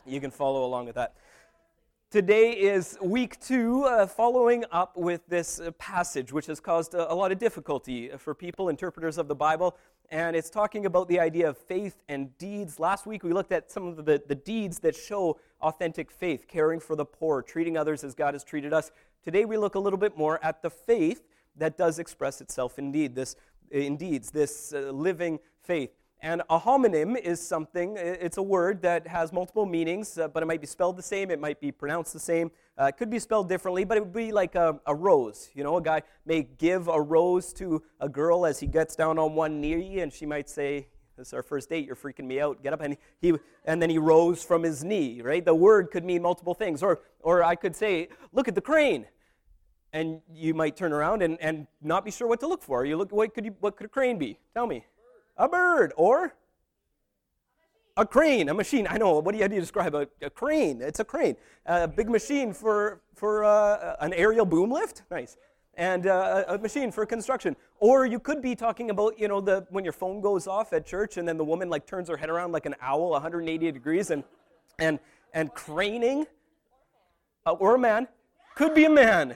You can follow along with that. Today is week 2, following up with this passage, which has caused a lot of difficulty for people, interpreters of the Bible, and it's talking about the idea of faith and deeds. Last week we looked at some of the deeds that show authentic faith, caring for the poor, treating others as God has treated us. Today we look a little bit more at the faith that does express itself in deeds, this living faith. And a homonym is something, it's a word that has multiple meanings, but it might be spelled the same, it might be pronounced the same, it could be spelled differently, but it would be like a rose. You know, a guy may give a rose to a girl as he gets down on one knee, and she might say, "This is our first date, you're freaking me out, get up," and then he rose from his knee, right? The word could mean multiple things, or I could say, "Look at the crane," and you might turn around and not be sure what to look for. What could a crane be? Tell me. A bird, or a crane, a machine. I know, how do you describe a crane? It's a crane. A big machine for an aerial boom lift. Nice. And a machine for construction. Or you could be talking about, when your phone goes off at church and then the woman turns her head around like an owl, 180 degrees, and craning. Or a man. Could be a man.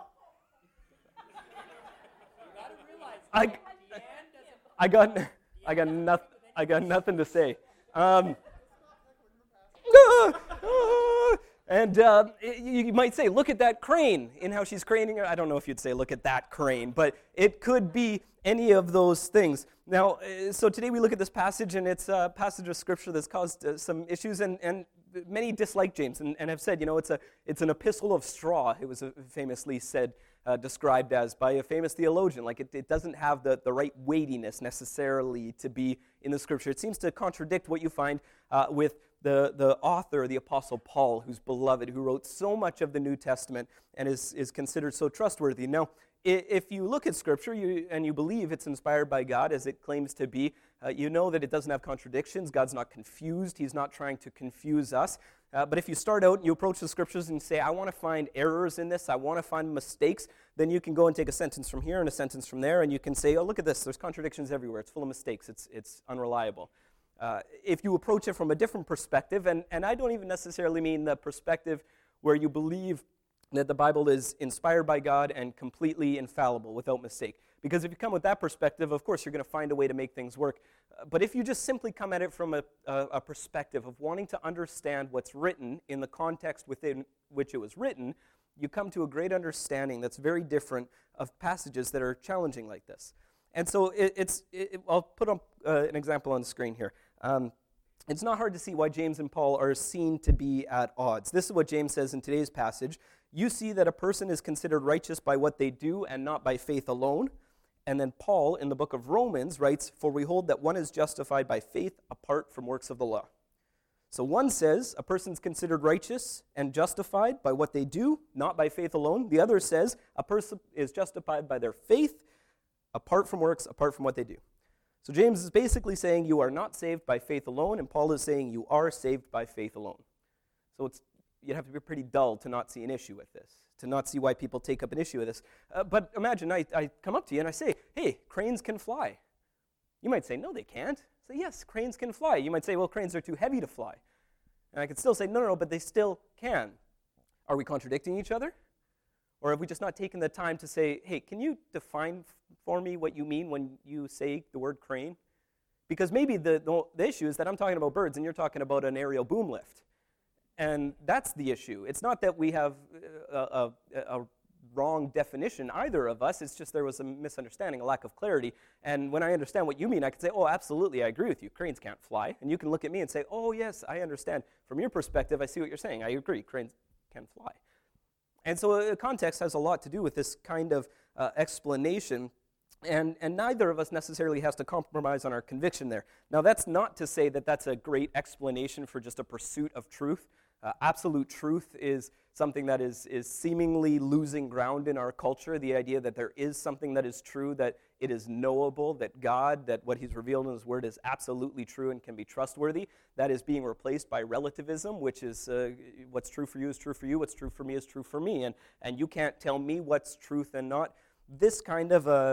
I got nothing to say. You might say, "Look at that crane," in how she's craning her. I don't know if you'd say, "Look at that crane," but it could be any of those things. Now, so today we look at this passage, and it's a passage of Scripture that's caused some issues, and many dislike James and have said, it's an epistle of straw. It was famously said, described as by a famous theologian. Like it doesn't have the right weightiness necessarily to be in the Scripture. It seems to contradict what you find with the author, the Apostle Paul, who's beloved, who wrote so much of the New Testament and is considered so trustworthy. Now, if you look at Scripture and you believe it's inspired by God, as it claims to be, you know that it doesn't have contradictions. God's not confused. He's not trying to confuse us. But if you start out and you approach the Scriptures and you say, "I want to find errors in this, I want to find mistakes," then you can go and take a sentence from here and a sentence from there, and you can say, "Oh, look at this. There's contradictions everywhere. It's full of mistakes. It's unreliable." If you approach it from a different perspective, and I don't even necessarily mean the perspective where you believe that the Bible is inspired by God and completely infallible, without mistake. Because if you come with that perspective, of course, you're going to find a way to make things work. But if you just simply come at it from a perspective of wanting to understand what's written in the context within which it was written, you come to a great understanding that's very different of passages that are challenging like this. And so I'll put up an example on the screen here. It's not hard to see why James and Paul are seen to be at odds. This is what James says in today's passage. "You see that a person is considered righteous by what they do and not by faith alone." And then Paul, in the book of Romans, writes, "For we hold that one is justified by faith apart from works of the law." So one says a person's considered righteous and justified by what they do, not by faith alone. The other says a person is justified by their faith apart from works, apart from what they do. So James is basically saying you are not saved by faith alone, and Paul is saying you are saved by faith alone. So you'd have to be pretty dull to not see an issue with this, to not see why people take up an issue with this. But imagine I come up to you and I say, "Hey, cranes can fly." You might say, "No, they can't." I say, "Yes, cranes can fly." You might say, "Well, cranes are too heavy to fly." And I could still say, no, but they still can. Are we contradicting each other? Or have we just not taken the time to say, "Hey, can you define for me what you mean when you say the word crane?" Because maybe the issue is that I'm talking about birds and you're talking about an aerial boom lift. And that's the issue. It's not that we have a wrong definition, either of us. It's just there was a misunderstanding, a lack of clarity. And when I understand what you mean, I can say, "Oh, absolutely, I agree with you. Cranes can't fly." And you can look at me and say, "Oh, yes, I understand. From your perspective, I see what you're saying. I agree. Cranes can fly." And so context has a lot to do with this kind of explanation. And neither of us necessarily has to compromise on our conviction there. Now, that's not to say that that's a great explanation for just a pursuit of truth. Absolute truth is something that is seemingly losing ground in our culture, the idea that there is something that is true, that it is knowable, that God, that what he's revealed in his word is absolutely true and can be trustworthy. That is being replaced by relativism, which is what's true for you is true for you, what's true for me is true for me, and you can't tell me what's truth and not. This kind of a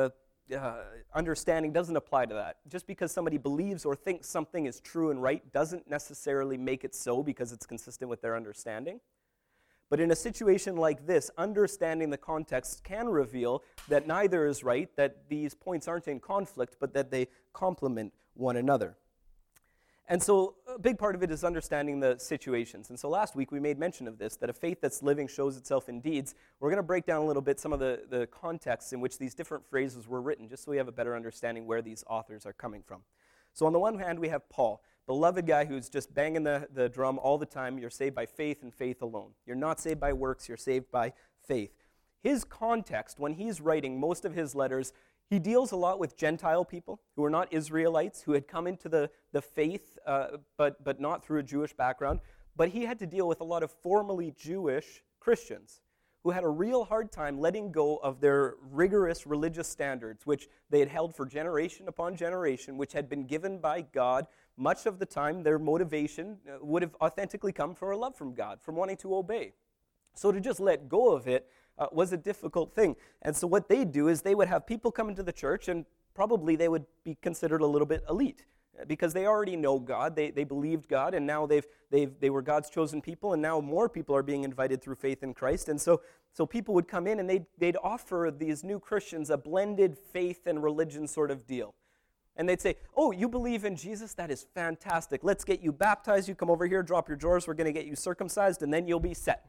understanding doesn't apply to that. Just because somebody believes or thinks something is true and right doesn't necessarily make it so because it's consistent with their understanding. But in a situation like this, understanding the context can reveal that neither is right, that these points aren't in conflict, but that they complement one another. And so a big part of it is understanding the situations. And so last week we made mention of this, that a faith that's living shows itself in deeds. We're going to break down a little bit some of the contexts in which these different phrases were written, just so we have a better understanding where these authors are coming from. So on the one hand, we have Paul, beloved guy who's just banging the drum all the time. You're saved by faith and faith alone. You're not saved by works, you're saved by faith. His context, when he's writing most of his letters, he deals a lot with Gentile people who are not Israelites, who had come into the faith, but not through a Jewish background. But he had to deal with a lot of formerly Jewish Christians who had a real hard time letting go of their rigorous religious standards, which they had held for generation upon generation, which had been given by God. Much of the time, their motivation would have authentically come from a love from God, from wanting to obey. So to just let go of it was a difficult thing. And so what they'd do is they would have people come into the church, and probably they would be considered a little bit elite because they already know God. They believed God, and now they were God's chosen people, and now more people are being invited through faith in Christ. And so people would come in, and they'd offer these new Christians a blended faith and religion sort of deal. And they'd say, oh, you believe in Jesus? That is fantastic. Let's get you baptized. You come over here, drop your drawers. We're going to get you circumcised, and then you'll be set.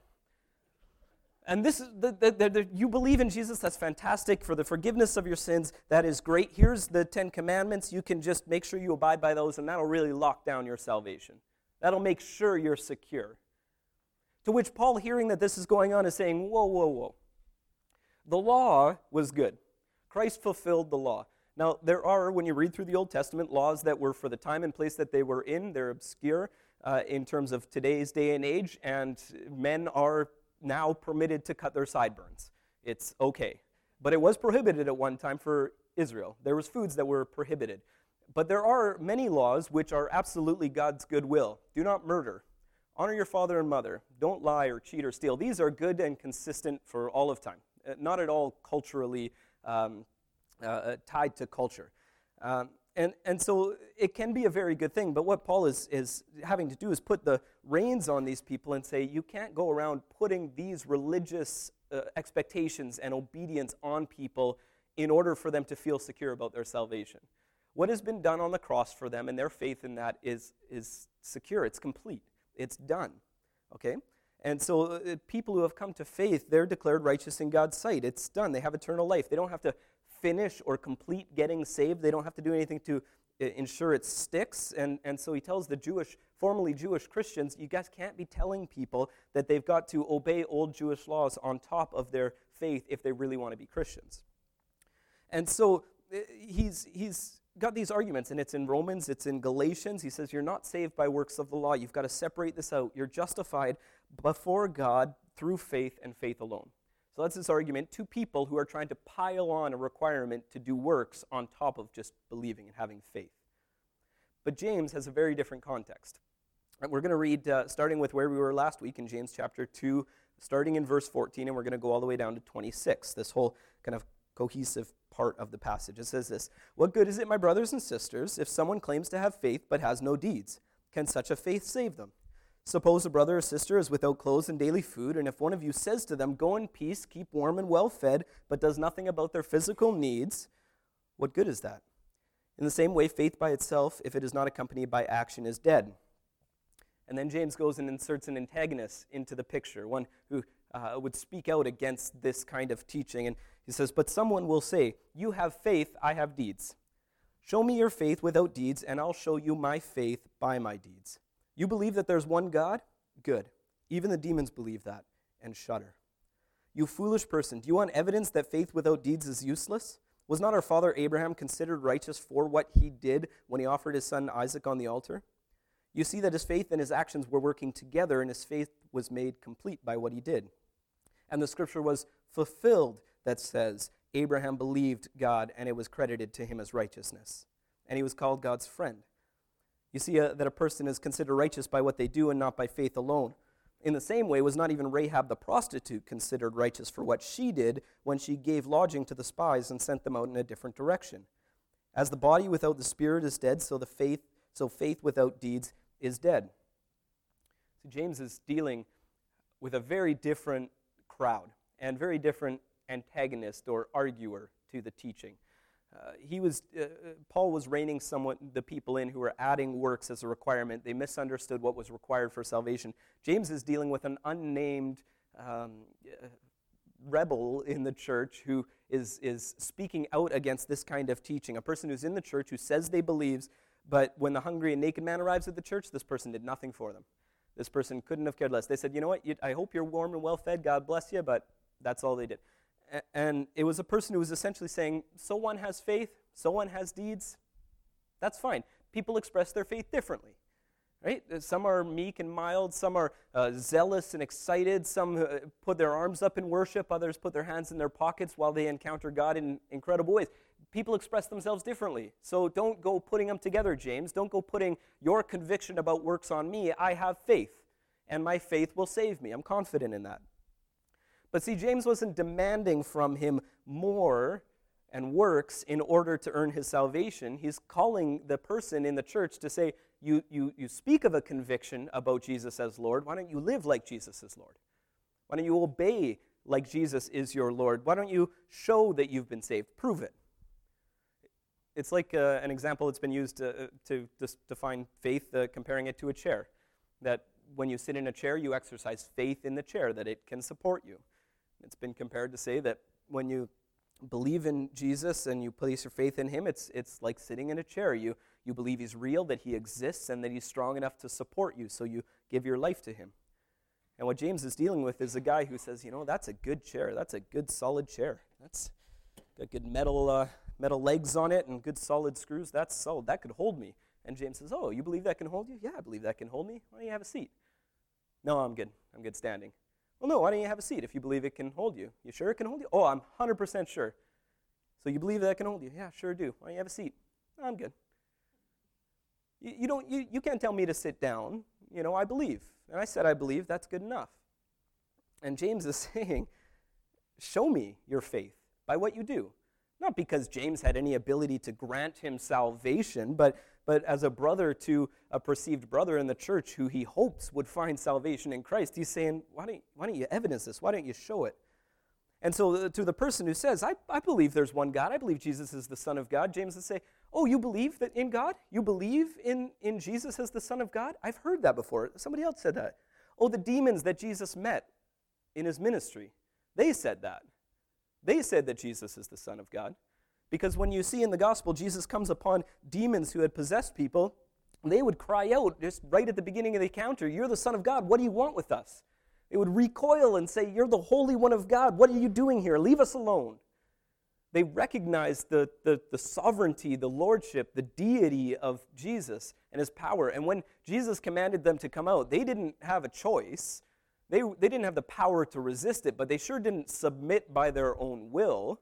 And this is you believe in Jesus, that's fantastic. For the forgiveness of your sins, that is great. Here's the 10 Commandments. You can just make sure you abide by those, and that'll really lock down your salvation. That'll make sure you're secure. To which Paul, hearing that this is going on, is saying, whoa, whoa, whoa. The law was good. Christ fulfilled the law. Now, there are, when you read through the Old Testament, laws that were for the time and place that they were in. They're obscure in terms of today's day and age, and men are now permitted to cut their sideburns. It's okay. But it was prohibited at one time for Israel. There was foods that were prohibited. But there are many laws which are absolutely God's good will. Do not murder. Honor your father and mother. Don't lie or cheat or steal. These are good and consistent for all of time. Not at all culturally tied to culture. And so it can be a very good thing, but what Paul is having to do is put the reins on these people and say, you can't go around putting these religious expectations and obedience on people in order for them to feel secure about their salvation. What has been done on the cross for them and their faith in that is secure, it's complete, it's done, okay? And so people who have come to faith, they're declared righteous in God's sight. It's done. They have eternal life. They don't have to finish or complete getting saved. They don't have to do anything to ensure it sticks. And so he tells the formerly Jewish Christians, you guys can't be telling people that they've got to obey old Jewish laws on top of their faith if they really want to be Christians. And so he's got these arguments, and it's in Romans, it's in Galatians. He says, you're not saved by works of the law. You've got to separate this out. You're justified before God through faith and faith alone. So that's this argument to people who are trying to pile on a requirement to do works on top of just believing and having faith. But James has a very different context. And we're going to read, starting with where we were last week in James chapter 2, starting in verse 14, and we're going to go all the way down to 26, this whole kind of cohesive part of the passage. It says this, what good is it, my brothers and sisters, if someone claims to have faith but has no deeds? Can such a faith save them? Suppose a brother or sister is without clothes and daily food, and if one of you says to them, go in peace, keep warm and well fed, but does nothing about their physical needs, what good is that? In the same way, faith by itself, if it is not accompanied by action, is dead. And then James goes and inserts an antagonist into the picture, one who would speak out against this kind of teaching. And he says, but someone will say, you have faith, I have deeds. Show me your faith without deeds, and I'll show you my faith by my deeds. You believe that there's one God? Good. Even the demons believe that and shudder. You foolish person, do you want evidence that faith without deeds is useless? Was not our father Abraham considered righteous for what he did when he offered his son Isaac on the altar? You see that his faith and his actions were working together, and his faith was made complete by what he did. And the scripture was fulfilled that says, Abraham believed God, and it was credited to him as righteousness. And he was called God's friend. You see that a person is considered righteous by what they do and not by faith alone. In the same way, was not even Rahab the prostitute considered righteous for what she did when she gave lodging to the spies and sent them out in a different direction? As the body without the spirit is dead, so faith without deeds is dead. So James is dealing with a very different crowd and very different antagonist or arguer to the teaching. Paul was reining somewhat the people in who were adding works as a requirement. They misunderstood what was required for salvation. James is dealing with an unnamed rebel in the church who is speaking out against this kind of teaching. A person who's in the church who says they believes, but when the hungry and naked man arrives at the church, this person did nothing for them. This person couldn't have cared less. They said, you know what, I hope you're warm and well fed, God bless you, but that's all they did. And it was a person who was essentially saying, so one has faith, so one has deeds, that's fine. People express their faith differently, right? Some are meek and mild, some are zealous and excited, some put their arms up in worship, others put their hands in their pockets while they encounter God in incredible ways. People express themselves differently, so don't go putting them together, James. Don't go putting your conviction about works on me. I have faith, and my faith will save me. I'm confident in that. But see, James wasn't demanding from him more and works in order to earn his salvation. He's calling the person in the church to say, you speak of a conviction about Jesus as Lord. Why don't you live like Jesus is Lord? Why don't you obey like Jesus is your Lord? Why don't you show that you've been saved? Prove it. It's like an example that's been used to define faith, comparing it to a chair. That when you sit in a chair, you exercise faith in the chair, that it can support you. It's been compared to say that when you believe in Jesus and you place your faith in him, it's like sitting in a chair. You believe he's real, that he exists, and that he's strong enough to support you, so you give your life to him. And what James is dealing with is a guy who says, that's a good chair. That's a good solid chair. That's got good metal legs on it and good solid screws. That's solid. That could hold me. And James says, oh, you believe that can hold you? Yeah, I believe that can hold me. Why don't you have a seat? No, I'm good. I'm good standing. Well, no, why don't you have a seat if you believe it can hold you? You sure it can hold you? Oh, I'm 100% sure. So you believe that it can hold you? Yeah, sure do. Why don't you have a seat? No, I'm good. You can't tell me to sit down. I believe. And I said I believe. That's good enough. And James is saying, show me your faith by what you do. Not because James had any ability to grant him salvation, but as a brother to a perceived brother in the church who he hopes would find salvation in Christ, he's saying, why don't you evidence this? Why don't you show it? And so to the person who says, I believe there's one God, I believe Jesus is the Son of God, James would say, oh, you believe that in God? You believe in Jesus as the Son of God? I've heard that before. Somebody else said that. Oh, the demons that Jesus met in his ministry, they said that. They said that Jesus is the Son of God. Because when you see in the gospel, Jesus comes upon demons who had possessed people, they would cry out just right at the beginning of the encounter, you're the Son of God, what do you want with us? They would recoil and say, you're the Holy One of God, what are you doing here? Leave us alone. They recognized the sovereignty, the lordship, the deity of Jesus and his power. And when Jesus commanded them to come out, they didn't have a choice. They didn't have the power to resist it, but they sure didn't submit by their own will.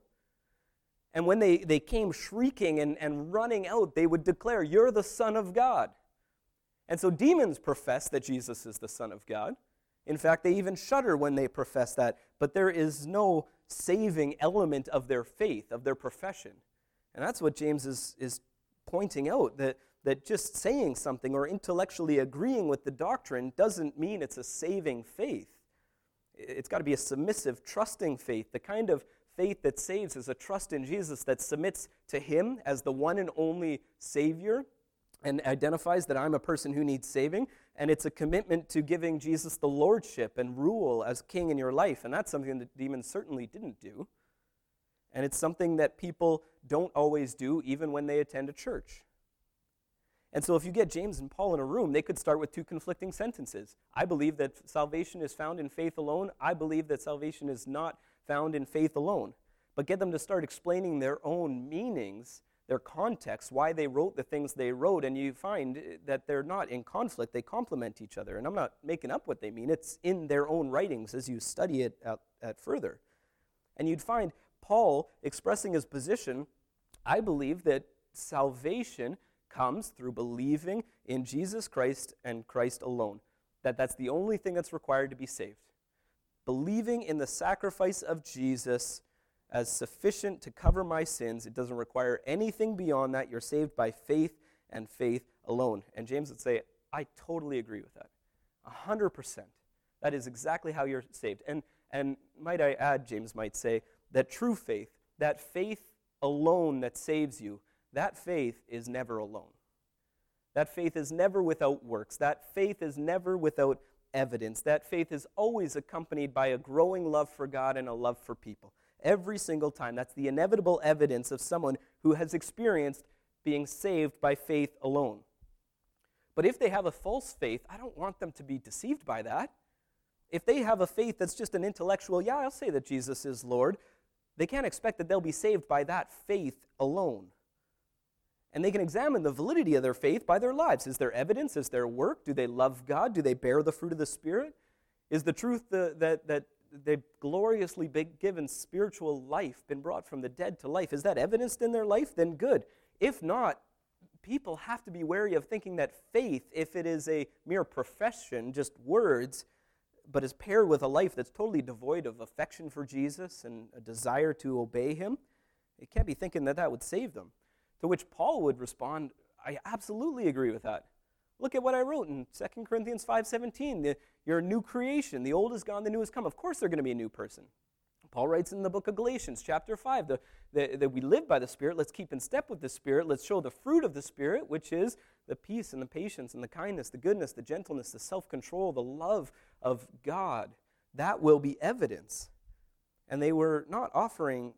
And when they came shrieking and running out, they would declare, you're the Son of God. And so demons profess that Jesus is the Son of God. In fact, they even shudder when they profess that. But there is no saving element of their faith, of their profession. And that's what James is pointing out, that just saying something or intellectually agreeing with the doctrine doesn't mean it's a saving faith. It's got to be a submissive, trusting faith. The kind of faith that saves is a trust in Jesus that submits to him as the one and only Savior and identifies that I'm a person who needs saving. And it's a commitment to giving Jesus the lordship and rule as king in your life. And that's something that demons certainly didn't do. And it's something that people don't always do even when they attend a church. And so if you get James and Paul in a room, they could start with two conflicting sentences. I believe that salvation is found in faith alone. I believe that salvation is not found in faith alone. But get them to start explaining their own meanings, their context, why they wrote the things they wrote, and you find that they're not in conflict. They complement each other. And I'm not making up what they mean. It's in their own writings as you study it at further. And you'd find Paul expressing his position, I believe that salvation comes through believing in Jesus Christ and Christ alone. that that's the only thing that's required to be saved. Believing in the sacrifice of Jesus as sufficient to cover my sins. It doesn't require anything beyond that. You're saved by faith and faith alone. And James would say, I totally agree with that. 100%. That is exactly how you're saved. And might I add, James might say, that true faith, that faith alone that saves you, that faith is never alone. That faith is never without works. That faith is never without evidence. That faith is always accompanied by a growing love for God and a love for people. Every single time. That's the inevitable evidence of someone who has experienced being saved by faith alone. But if they have a false faith, I don't want them to be deceived by that. If they have a faith that's just an intellectual, yeah, I'll say that Jesus is Lord, they can't expect that they'll be saved by that faith alone. And they can examine the validity of their faith by their lives. Is there evidence? Is there work? Do they love God? Do they bear the fruit of the Spirit? Is the truth that they've gloriously been given spiritual life, been brought from the dead to life, is that evidenced in their life? Then good. If not, people have to be wary of thinking that faith, if it is a mere profession, just words, but is paired with a life that's totally devoid of affection for Jesus and a desire to obey him, it can't be thinking that that would save them. To which Paul would respond, I absolutely agree with that. Look at what I wrote in 2 Corinthians 5:17. You're a new creation. The old is gone, the new has come. Of course they're going to be a new person. Paul writes in the book of Galatians, chapter 5, that we live by the Spirit. Let's keep in step with the Spirit. Let's show the fruit of the Spirit, which is the peace and the patience and the kindness, the goodness, the gentleness, the self-control, the love of God. That will be evidence. And they were not offering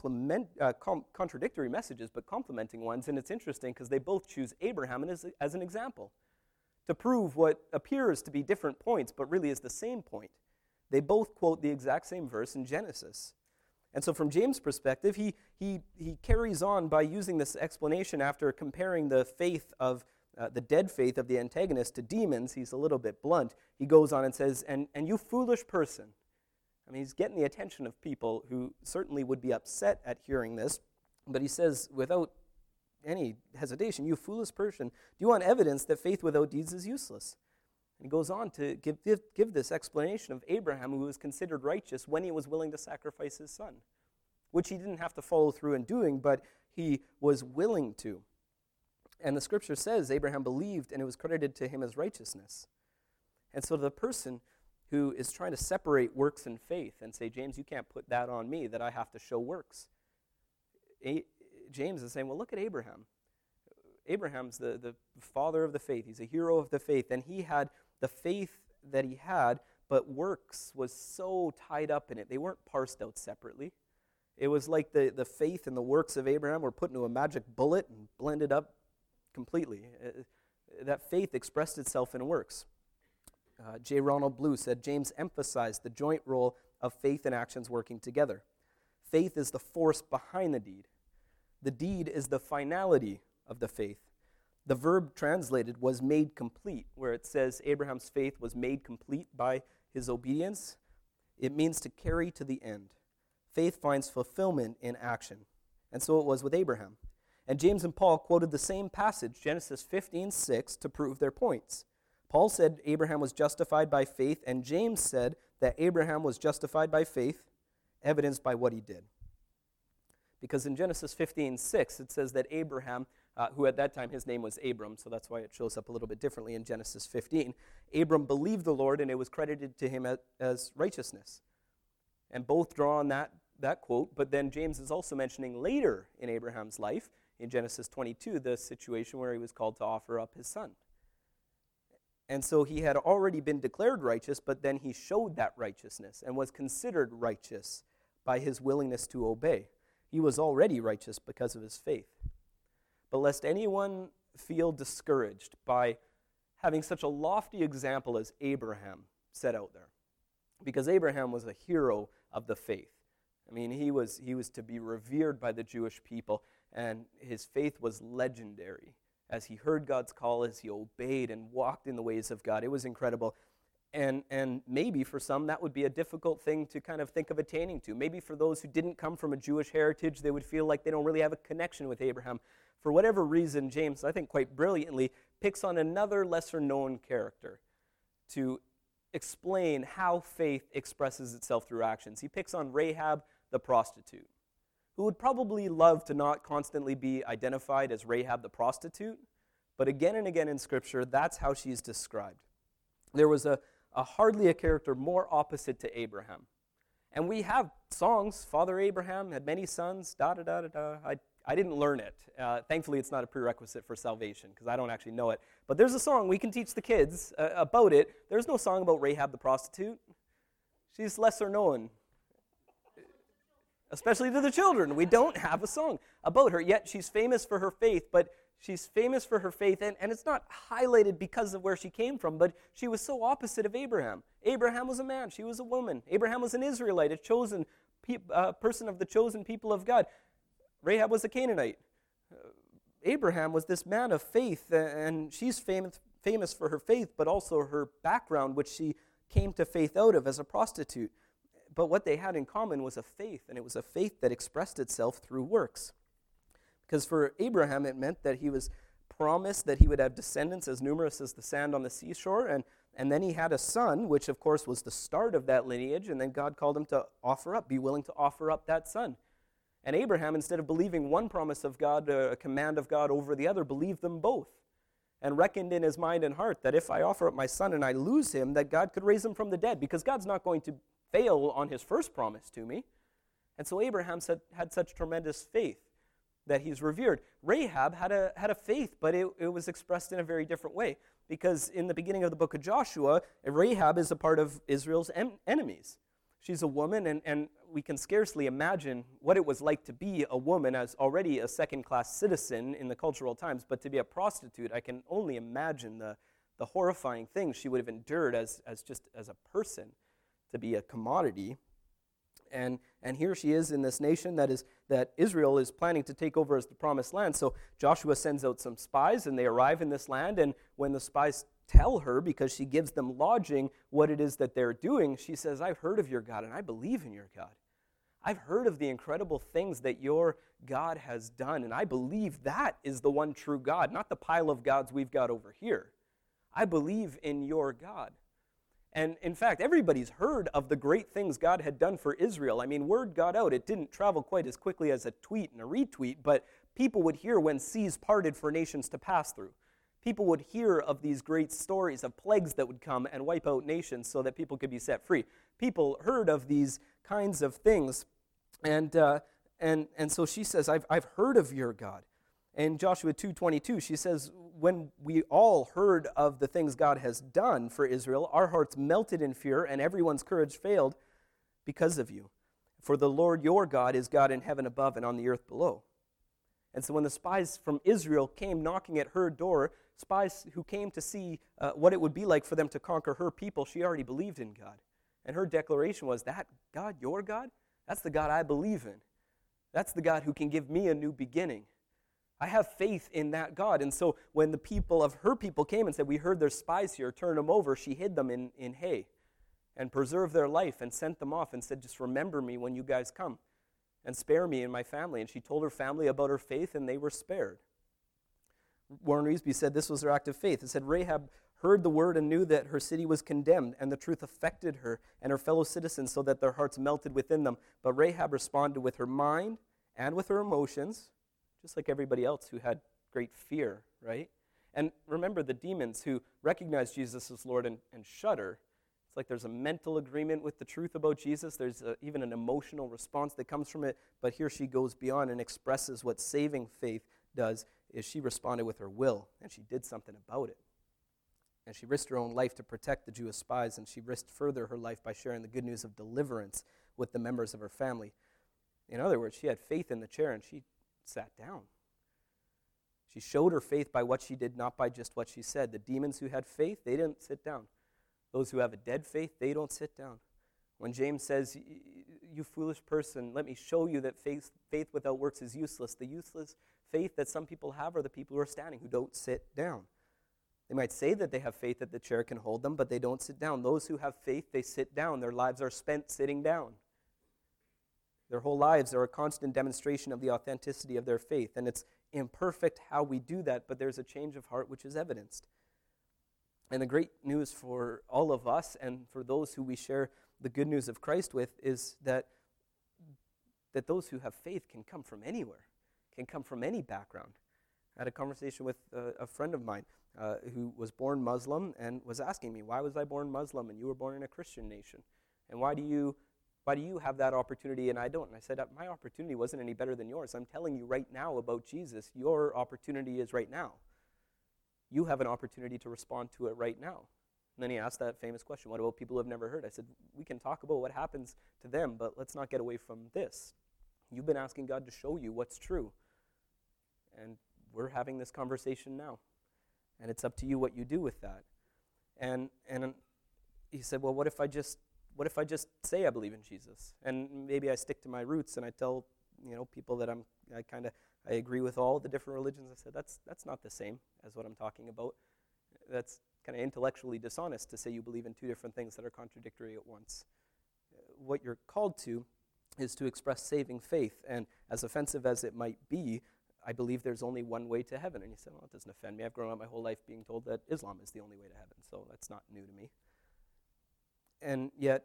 contradictory messages, but complementing ones. And it's interesting because they both choose Abraham as an example to prove what appears to be different points, but really is the same point. They both quote the exact same verse in Genesis. And so from James' perspective, he carries on by using this explanation after comparing the faith of the dead faith of the antagonist to demons. He's a little bit blunt. He goes on and says, and you foolish person. I mean, he's getting the attention of people who certainly would be upset at hearing this, but he says without any hesitation, you foolish person, do you want evidence that faith without deeds is useless? And he goes on to give this explanation of Abraham, who was considered righteous when he was willing to sacrifice his son, which he didn't have to follow through in doing, but he was willing to. And the scripture says Abraham believed and it was credited to him as righteousness. And so the person who is trying to separate works and faith and say, James, you can't put that on me, that I have to show works. James is saying, well, look at Abraham. Abraham's the father of the faith. He's a hero of the faith. And he had the faith that he had, but works was so tied up in it. They weren't parsed out separately. It was like the faith and the works of Abraham were put into a magic bullet and blended up completely. That faith expressed itself in works. J. Ronald Blue said, James emphasized the joint role of faith and actions working together. Faith is the force behind the deed. The deed is the finality of the faith. The verb translated was made complete, where it says Abraham's faith was made complete by his obedience. It means to carry to the end. Faith finds fulfillment in action. And so it was with Abraham. And James and Paul quoted the same passage, Genesis 15:6, to prove their points. Paul said Abraham was justified by faith, and James said that Abraham was justified by faith, evidenced by what he did. Because in Genesis 15:6, it says that Abraham, who at that time his name was Abram, so that's why it shows up a little bit differently in Genesis 15, Abram believed the Lord, and it was credited to him as righteousness. And both draw on that quote, but then James is also mentioning later in Abraham's life, in Genesis 22, the situation where he was called to offer up his son. And so he had already been declared righteous, but then he showed that righteousness and was considered righteous by his willingness to obey. He was already righteous because of his faith. But lest anyone feel discouraged by having such a lofty example as Abraham set out there, because Abraham was a hero of the faith. I mean, he was to be revered by the Jewish people, and his faith was legendary. As he heard God's call, as he obeyed and walked in the ways of God, it was incredible. And maybe for some that would be a difficult thing to kind of think of attaining to. Maybe for those who didn't come from a Jewish heritage, they would feel like they don't really have a connection with Abraham. For whatever reason, James, I think quite brilliantly, picks on another lesser-known character to explain how faith expresses itself through actions. He picks on Rahab the prostitute, who would probably love to not constantly be identified as Rahab the prostitute, but again and again in Scripture, that's how she's described. There was a hardly a character more opposite to Abraham. And we have songs, Father Abraham had many sons, da-da-da-da-da. I didn't learn it. Thankfully, it's not a prerequisite for salvation, because I don't actually know it. But there's a song, we can teach the kids about it. There's no song about Rahab the prostitute. She's lesser known, especially to the children. We don't have a song about her, yet she's famous for her faith, but she's famous for her faith, and it's not highlighted because of where she came from, but she was so opposite of Abraham. Abraham was a man, she was a woman. Abraham was an Israelite, a chosen person of the chosen people of God. Rahab was a Canaanite. Abraham was this man of faith, and she's famous for her faith, but also her background, which she came to faith out of as a prostitute. But what they had in common was a faith, and it was a faith that expressed itself through works. Because for Abraham, it meant that he was promised that he would have descendants as numerous as the sand on the seashore, and then he had a son, which of course was the start of that lineage, and then God called him to be willing to offer up that son. And Abraham, instead of believing one promise of God, a command of God over the other, believed them both, and reckoned in his mind and heart that if I offer up my son and I lose him, that God could raise him from the dead, because God's not going to fail on his first promise to me. And so Abraham had such tremendous faith that he's revered. Rahab had a faith, but it was expressed in a very different way, because in the beginning of the book of Joshua, Rahab is a part of Israel's enemies. She's a woman, and we can scarcely imagine what it was like to be a woman as already a second-class citizen in the cultural times, but to be a prostitute, I can only imagine the horrifying things she would have endured as a person, to be a commodity. And here she is in this nation that Israel is planning to take over as the promised land. So Joshua sends out some spies, and they arrive in this land, and when the spies tell her, because she gives them lodging, what it is that they're doing, she says, I've heard of your God, and I believe in your God. I've heard of the incredible things that your God has done, and I believe that is the one true God, not the pile of gods we've got over here. I believe in your God. And in fact, everybody's heard of the great things God had done for Israel. I mean, word got out. It didn't travel quite as quickly as a tweet and a retweet, but people would hear when seas parted for nations to pass through. People would hear of these great stories of plagues that would come and wipe out nations so that people could be set free. People heard of these kinds of things, and so she says, I've heard of your God. In Joshua 2:22, she says, when we all heard of the things God has done for Israel, our hearts melted in fear, and everyone's courage failed because of you. For the Lord your God is God in heaven above and on the earth below. And so when the spies from Israel came knocking at her door, spies who came to see what it would be like for them to conquer her people, she already believed in God. And her declaration was, that God, your God, that's the God I believe in. That's the God who can give me a new beginning. I have faith in that God. And so when the people of her people came and said, we heard there's spies here, turn them over, she hid them in hay and preserved their life and sent them off and said, just remember me when you guys come and spare me and my family. And she told her family about her faith, and they were spared. Warren Reesby said this was her act of faith. It said, Rahab heard the word and knew that her city was condemned, and the truth affected her and her fellow citizens so that their hearts melted within them. But Rahab responded with her mind and with her emotions, just like everybody else who had great fear, right? And remember, the demons who recognize Jesus as Lord and shudder, it's like there's a mental agreement with the truth about Jesus. There's even an emotional response that comes from it. But here she goes beyond and expresses what saving faith does, is she responded with her will, and she did something about it. And she risked her own life to protect the Jewish spies, and she risked further her life by sharing the good news of deliverance with the members of her family. In other words, she had faith in the chair, and she sat down. She showed her faith by what she did, not by just what she said. The demons who had faith, they didn't sit down. Those who have a dead faith, they don't sit down. When James says, you foolish person, let me show you that faith without works is useless. The useless faith that some people have are the people who are standing, who don't sit down. They might say that they have faith that the chair can hold them, but they don't sit down. Those who have faith, they sit down. Their lives are spent sitting down. Their whole lives are a constant demonstration of the authenticity of their faith. And it's imperfect how we do that, but there's a change of heart which is evidenced. And the great news for all of us and for those who we share the good news of Christ with is that those who have faith can come from anywhere, can come from any background. I had a conversation with a friend of mine who was born Muslim and was asking me, why was I born Muslim and you were born in a Christian nation? And why do you have that opportunity and I don't? And I said, my opportunity wasn't any better than yours. I'm telling you right now about Jesus. Your opportunity is right now. You have an opportunity to respond to it right now. And then he asked that famous question, what about people who have never heard? I said, we can talk about what happens to them, but let's not get away from this. You've been asking God to show you what's true. And we're having this conversation now. And it's up to you what you do with that. And he said, well, what if I just say I believe in Jesus? And maybe I stick to my roots and I tell people that I agree with all the different religions. I said, that's not the same as what I'm talking about. That's kind of intellectually dishonest to say you believe in two different things that are contradictory at once. What you're called to is to express saving faith, and as offensive as it might be, I believe there's only one way to heaven. And he said, well, it doesn't offend me. I've grown up my whole life being told that Islam is the only way to heaven, so that's not new to me. And yet,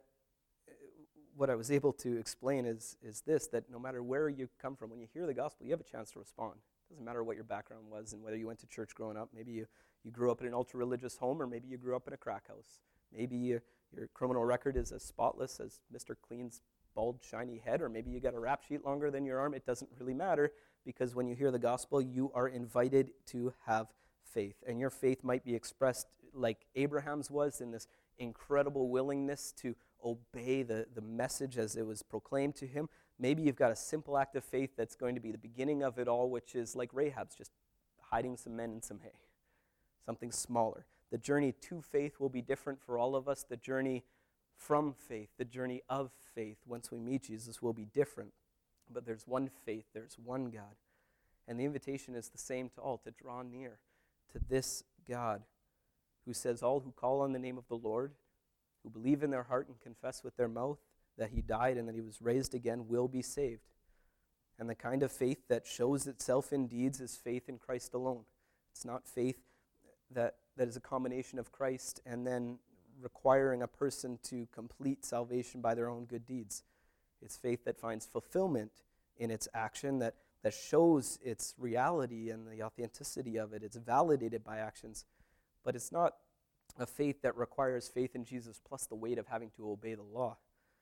what I was able to explain is this, that no matter where you come from, when you hear the gospel, you have a chance to respond. It doesn't matter what your background was and whether you went to church growing up. Maybe you grew up in an ultra-religious home, or maybe you grew up in a crack house. Maybe your criminal record is as spotless as Mr. Clean's bald, shiny head, or maybe you got a rap sheet longer than your arm. It doesn't really matter, because when you hear the gospel, you are invited to have faith. And your faith might be expressed like Abraham's was, in this incredible willingness to obey the message as it was proclaimed to him. Maybe you've got a simple act of faith that's going to be the beginning of it all, which is like Rahab's, just hiding some men in some hay, something smaller. The journey to faith will be different for all of us. The journey from faith, the journey of faith, once we meet Jesus, will be different. But there's one faith, there's one God. And the invitation is the same to all, to draw near to this God who says, all who call on the name of the Lord, who believe in their heart and confess with their mouth that he died and that he was raised again, will be saved. And the kind of faith that shows itself in deeds is faith in Christ alone. It's not faith that is a combination of Christ and then requiring a person to complete salvation by their own good deeds. It's faith that finds fulfillment in its action, that shows its reality and the authenticity of it. It's validated by actions. But it's not a faith that requires faith in Jesus plus the weight of having to obey the law.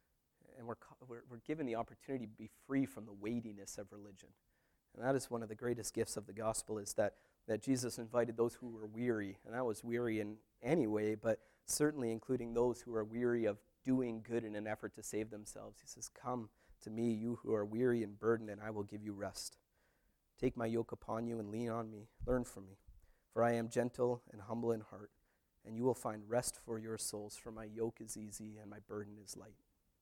And we're given the opportunity to be free from the weightiness of religion. And that is one of the greatest gifts of the gospel, is that Jesus invited those who were weary, and that was weary in any way, but certainly including those who are weary of doing good in an effort to save themselves. He says, come to me, you who are weary and burdened, and I will give you rest. Take my yoke upon you and lean on me. Learn from me, for I am gentle and humble in heart, and you will find rest for your souls, for my yoke is easy and my burden is light.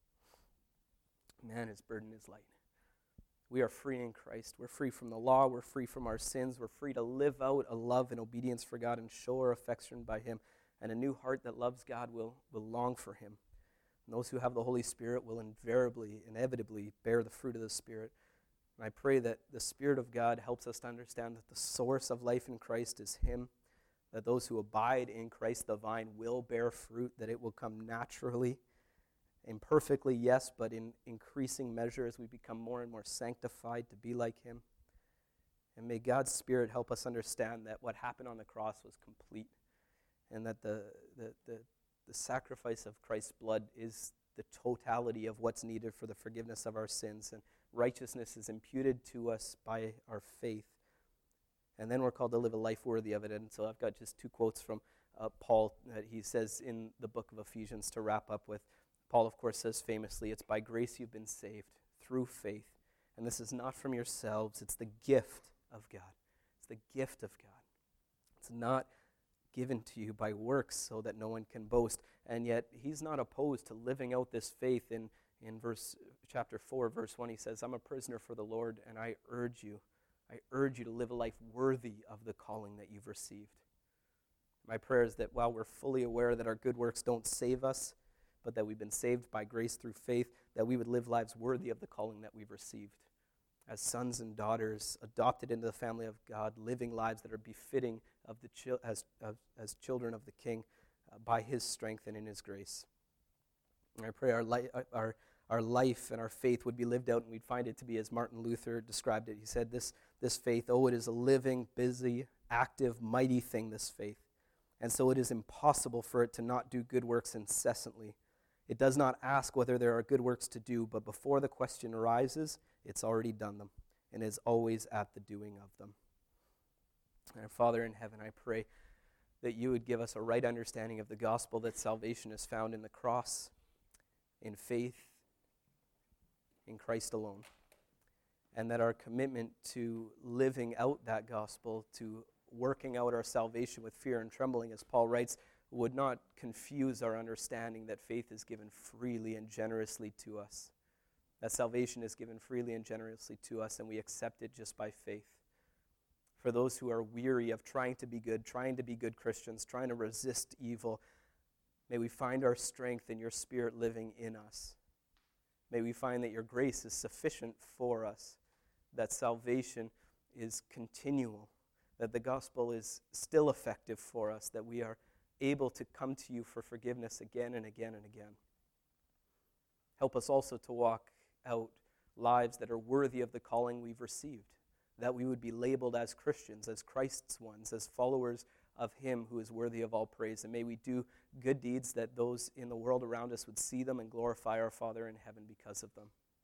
Man, his burden is light. We are free in Christ. We're free from the law. We're free from our sins. We're free to live out a love and obedience for God and show our affection by him. And a new heart that loves God will long for him. And those who have the Holy Spirit will inevitably bear the fruit of the Spirit. And I pray that the Spirit of God helps us to understand that the source of life in Christ is him, that those who abide in Christ the vine will bear fruit, that it will come naturally, imperfectly, yes, but in increasing measure as we become more and more sanctified to be like him. And may God's Spirit help us understand that what happened on the cross was complete, and that the sacrifice of Christ's blood is the totality of what's needed for the forgiveness of our sins, and righteousness is imputed to us by our faith. And then we're called to live a life worthy of it. And so I've got just two quotes from Paul that he says in the book of Ephesians to wrap up with. Paul, of course, says famously, it's by grace you've been saved through faith. And this is not from yourselves. It's the gift of God. It's the gift of God. It's not given to you by works so that no one can boast. And yet he's not opposed to living out this faith. In chapter 4, verse 1, he says, I'm a prisoner for the Lord, and I urge you to live a life worthy of the calling that you've received. My prayer is that while we're fully aware that our good works don't save us, but that we've been saved by grace through faith, that we would live lives worthy of the calling that we've received. As sons and daughters adopted into the family of God, living lives that are befitting as children of the King by his strength and in his grace. And I pray our life and our faith would be lived out, and we'd find it to be as Martin Luther described it. He said, this faith, it is a living, busy, active, mighty thing, this faith. And so it is impossible for it to not do good works incessantly. It does not ask whether there are good works to do, but before the question arises, it's already done them, and is always at the doing of them. And our Father in heaven, I pray that you would give us a right understanding of the gospel, that salvation is found in the cross, in faith, in Christ alone. And that our commitment to living out that gospel, to working out our salvation with fear and trembling, as Paul writes, would not confuse our understanding that faith is given freely and generously to us. That salvation is given freely and generously to us, and we accept it just by faith. For those who are weary of trying to be good Christians, trying to resist evil, may we find our strength in your Spirit living in us. May we find that your grace is sufficient for us, that salvation is continual, that the gospel is still effective for us, that we are able to come to you for forgiveness again and again and again. Help us also to walk out lives that are worthy of the calling we've received, that we would be labeled as Christians, as Christ's ones, as followers of him who is worthy of all praise. And may we do good deeds that those in the world around us would see them and glorify our Father in heaven because of them.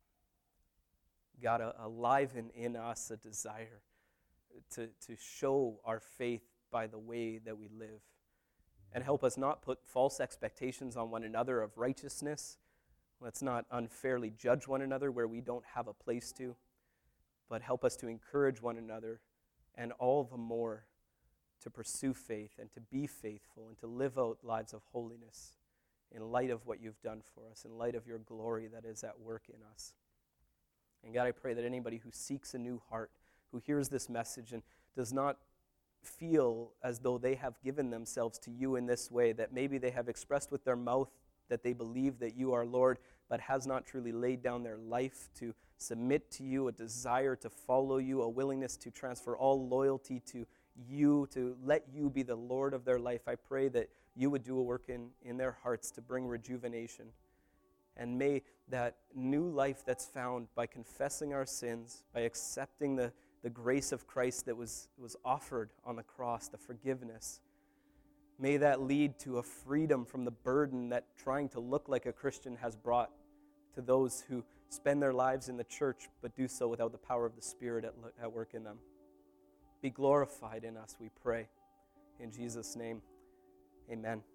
God, aliven in us a desire to show our faith by the way that we live. And help us not put false expectations on one another of righteousness. Let's not unfairly judge one another where we don't have a place to. But help us to encourage one another, and all the more to pursue faith and to be faithful and to live out lives of holiness in light of what you've done for us, in light of your glory that is at work in us. And God, I pray that anybody who seeks a new heart, who hears this message and does not feel as though they have given themselves to you in this way, that maybe they have expressed with their mouth that they believe that you are Lord, but has not truly laid down their life to submit to you, a desire to follow you, a willingness to transfer all loyalty to you, to let you be the Lord of their life. I pray that you would do a work in their hearts to bring rejuvenation. And may that new life that's found by confessing our sins, by accepting the grace of Christ that was offered on the cross, the forgiveness, may that lead to a freedom from the burden that trying to look like a Christian has brought to those who spend their lives in the church but do so without the power of the Spirit at work in them. Be glorified in us, we pray. In Jesus' name, amen.